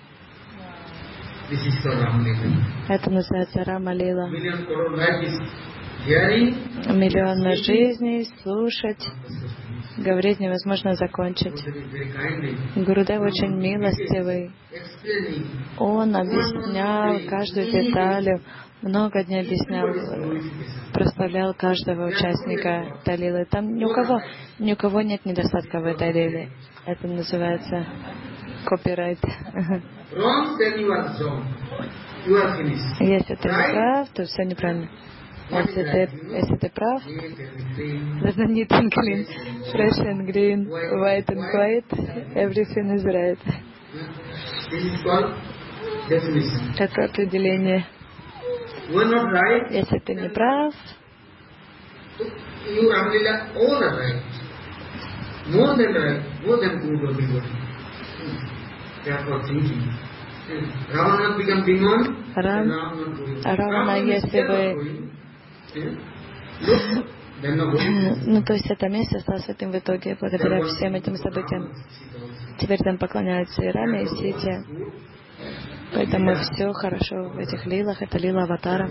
Это называется Рама Лила. Миллионы жизней слушать, говорить невозможно закончить. Гурудев очень милостивый. Он объяснял каждую деталь, много дней объяснял, прославлял каждого участника этой лилы. Там ни у кого, ни у кого нет недостатка в этой лиле. Это называется копирайт. Если ты не прав, то все неправильно. Если ты, если ты прав, there's no neat and clean, fresh and green, white and quiet, everything is right. Это определение. Если ты не прав, Рам, Равана, если бы... Ну, то есть это место стало святым в итоге, благодаря всем этим событиям. Теперь там поклоняются и Раме, и Сите. Поэтому все хорошо в этих лилах. Это лила Аватара.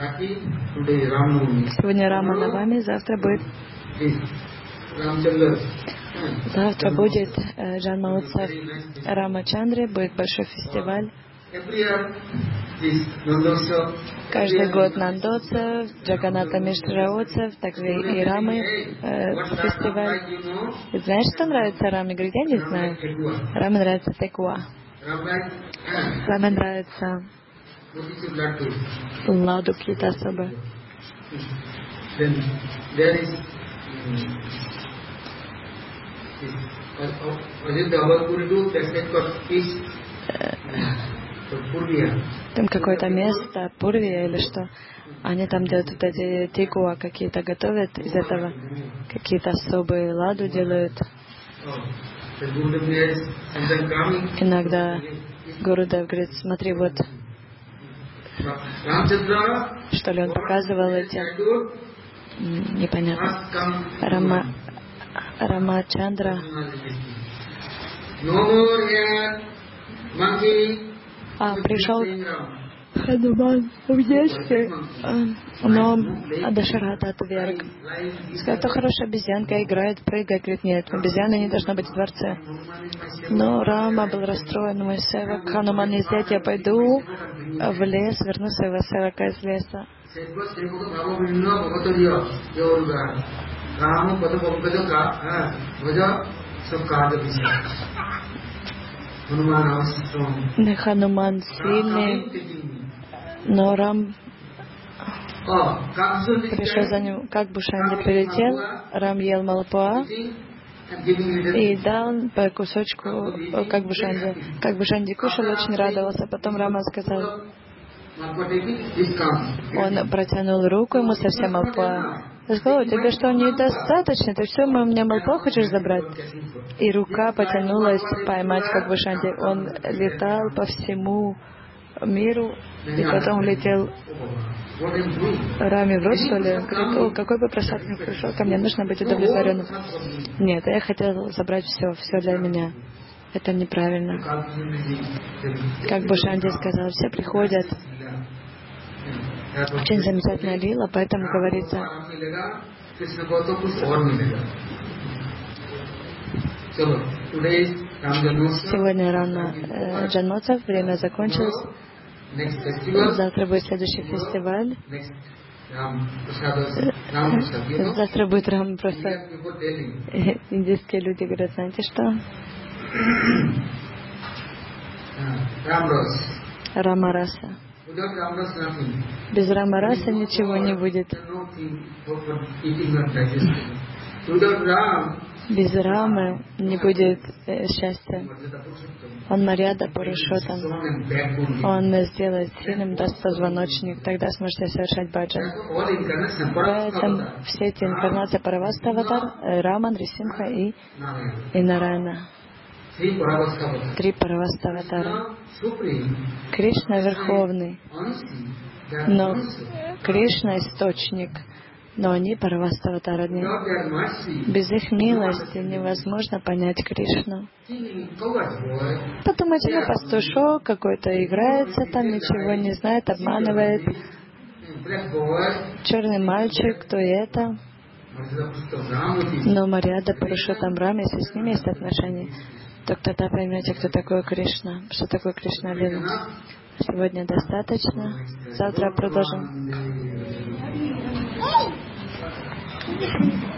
Сегодня Рама Навами, завтра будет... Завтра будет э, Джанма Утсав Рамачандри, будет большой фестиваль. Каждый год Нандоцев, Джаганата Мишра-Отцев, также и Рамы э, фестиваль. И знаешь, что нравится Раме? Говорит, я не знаю. Раме нравится текуа. Раме нравится ладу какие-то особые. Там какое-то место, Пурвия или что, они там делают вот эти тикуа какие-то, готовят из этого какие-то особые ладу делают. Иногда Гурудев говорит, смотри, вот, что ли он показывал эти, непонятно, Рама, Рамачандра. А, пришел, Хануман в детстве, но Дашарата отверг. Сказал, это хорошая обезьянка, играет, прыгает. Говорит, нет, обезьяна не должна быть в дворце. Но Рама был расстроен, мой севак. Хануман, не здесь, я пойду в лес, верну своего севака из леса. Хануман сильный, но Рам пришел за ним, как Бушанди прилетел, Рам ел Малпуа и дал по кусочку, как Бушанди. Как Бушанди кушал, очень радовался. Потом Рама сказал, он протянул руку ему совсем Малпуа. Я сказал, тебе что, недостаточно? Ты все, у меня Малпуа хочешь забрать? И рука потянулась поймать как Бушанди. Он летал по всему миру и потом летел Раме в рот, что ли? Говорит, о, какой бы просад не пришел ко мне, нужно быть удовлетворенным. Нет, я хотел забрать все, все для меня. Это неправильно. Как Бушанди сказал, все приходят. Очень замечательная лила, поэтому говорится, сегодня рано э, Джанмоцев, время закончилось. Завтра будет следующий фестиваль. Завтра будет Рам Прасад. Индийские люди говорят, знаете что? Рамараса. Без Рамараса ничего не будет. Без Рамы не будет э, счастья. Он Марьяда Пурушоттам. Он сделает сильным, даст позвоночник, тогда сможете совершать баджан. Поэтому все эти инкарнации Параваста Аватар, Раман, Рисимха и, и Нараяна. Три Параваста Аватара. Кришна Верховный, но Кришна источник. Но они Параваставатарадни. Без их милости невозможно понять Кришну. Подумайте, ну пастушок какой-то играется там, ничего не знает, обманывает. Черный мальчик, кто это? Но Марьяда Пурушоттам Рам, если с ними есть отношения, то тогда поймете, кто такой Кришна, что такое Кришна Лила. Сегодня достаточно. Завтра продолжим.